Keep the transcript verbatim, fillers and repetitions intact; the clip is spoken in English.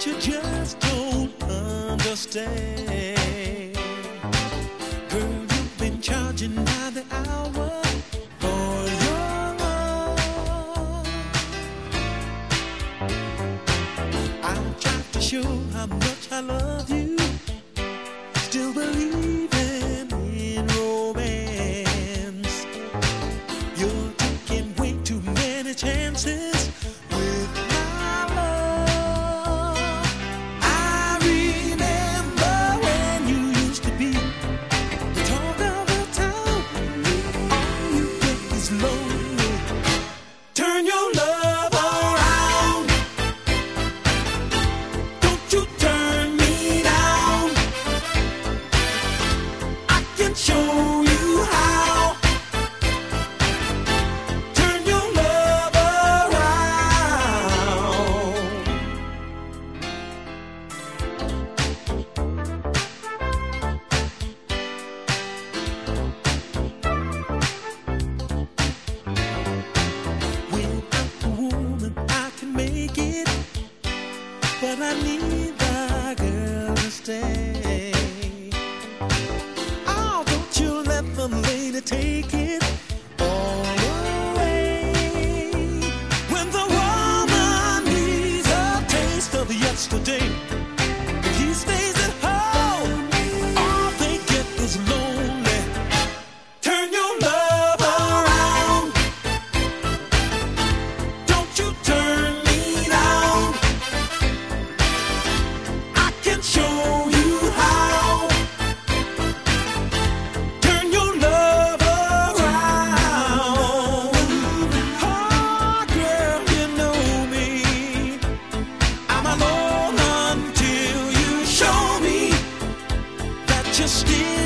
you just don't understand. Girl, you've been charging by the hour for your love. I'll try to show how much I love you. Still believing in romance. You're taking way too many chances with my love. I remember when you used to be the talk of the town. All you get is lonely. Turn your love around. Don't you turn me down. I can show you how. Turn your love around. Without the woman, I can make it, but I need the girl to stay. Oh, don't you let the lady take it all away. When the woman needs a taste of yesterday, if he stays at home, all they get is lonely. Turn your love around. Don't you turn me down. I can show you how. Turn your love around. Oh, girl, you know me. I'm alone until you show me that you're still